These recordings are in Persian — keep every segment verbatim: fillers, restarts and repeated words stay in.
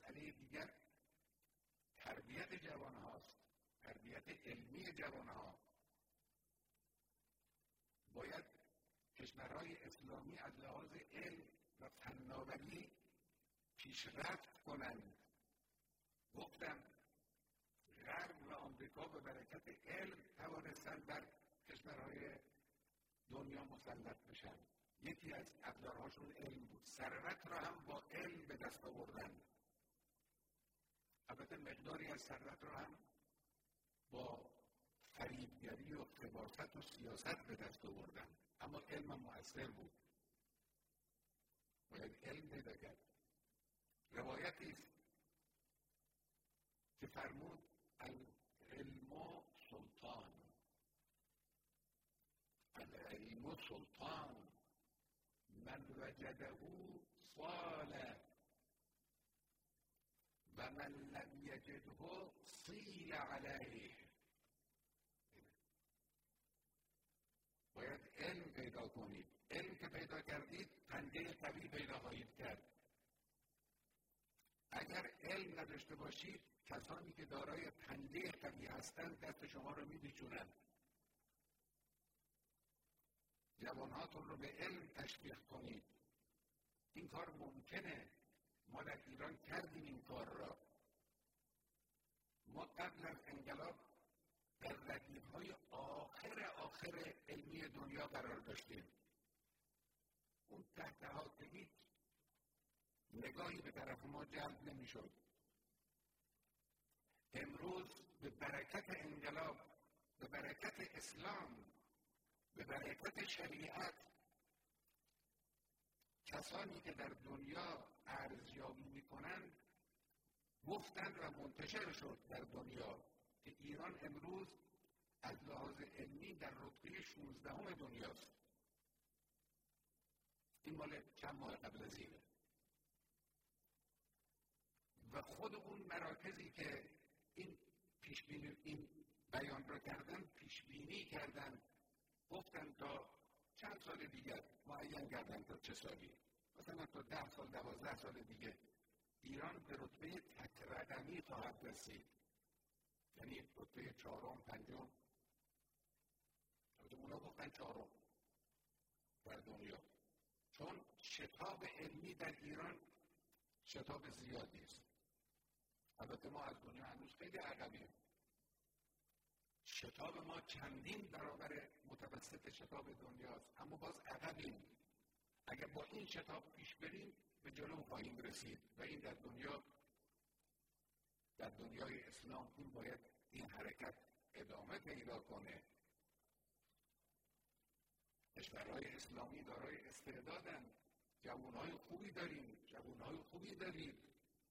مسئله دیگر تربیت جوان هاست، تربیت علمی جوان ها. باید کشورهای اسلامی از لحاظ علم و فناوری پیشرفت کنند. گفتم غرب و آمریکا به برکت علم توانستند بر کشورهای دنیا مسلط بشن. یکی از ابزارهاشون علم بود. ثروت را هم با علم به دست آوردن. البته مقداری از ثروت را هم با فریبگری و خباثت و سیاست به دست آوردن، اما علم مؤثر بود. باید علم پیدا کرد. روایتی است که فرمود العلم سلطان، العلم سلطان من وجده صال و من لم یجده صیل علیه. باید علم پیدا کنید. علم که پیدا کردید پنجه قوی پیدا خواهید کرد. اگر علم نداشته باشید کسانی که دارای پنجه قوی هستند دست شما رو می‌پیچونند. جوانهاتون رو به علم تشویق کنید. این کار ممکنه. ما در ایران کردیم این کار را. ما قبل از انقلاب در ردیف‌های آخر آخر علمی دنیا قرار داشتیم. اون تحت حاکمیت نگاهی به طرف ما جلب نمی‌شد. امروز به برکت انقلاب، به برکت اسلام، به برکت شریعت، کسانی که در دنیا ارزیابی می‌کنند گفتند و منتشر شد در دنیا که ایران امروز از لحاظ علمی در رتبه شانزدهم دنیاست. این مال چند ماه قبل از اینه. و خود اون مراکزی که این پیشبینی این بیان را کردن پیشبینی کردن، گفتن تا چند سال دیگر معین کردن تا چه سالی، مثلا تا ده سال دوازده سال دیگه ایران به رتبه تک رقمی خواهد رسید. یعنی رتبه چهارم، پنجم، اونا گفتن چهارم در دنیا، چون شتاب علمی در ایران شتاب زیادی است. البته ما از دنیا هنوز خیلی عقبیم. شتاب ما چندین برابر متوسط شتاب دنیاست، اما باز عقبیم. اگر با این شتاب پیش بریم به جلو خواهیم رسید و این در دنیا، در دنیای اسلام این باید این حرکت ادامه پیدا کنه. کشورهای اسلامی دارای استعدادن، جوانهای خوبی داریم، جوانهای خوبی دارید،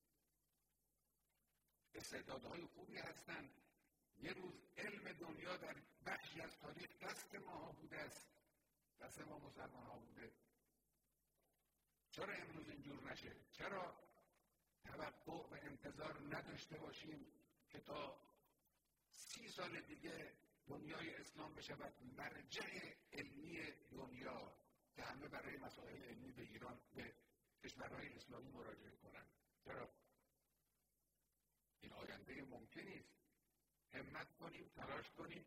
استعدادهای خوبی هستن. یه روز علم دنیا در بخشی از تاریخ دست ما بوده است، دست ما مسلمان ها بوده. چرا امروز اینجور نشه؟ چرا توقع و انتظار نداشته باشیم که تا سی سال دیگه دنیای اسلام بشود مرجع علمی دنیا که همه برای مسائل علمی به ایران، به کشورهای اسلامی مراجعه کنند؟ چرا؟ این آینده ممکنی است. همت کنیم، تلاش کنیم.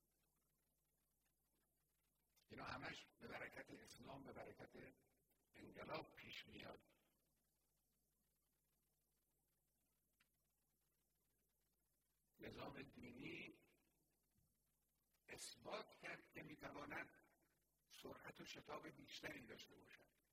اینا همش به برکت اسلام، به برکت انقلاب پیش میاد. نظام دینی اثبات کرد که میتواند سرعت و شتاب بیشتری داشته باشد.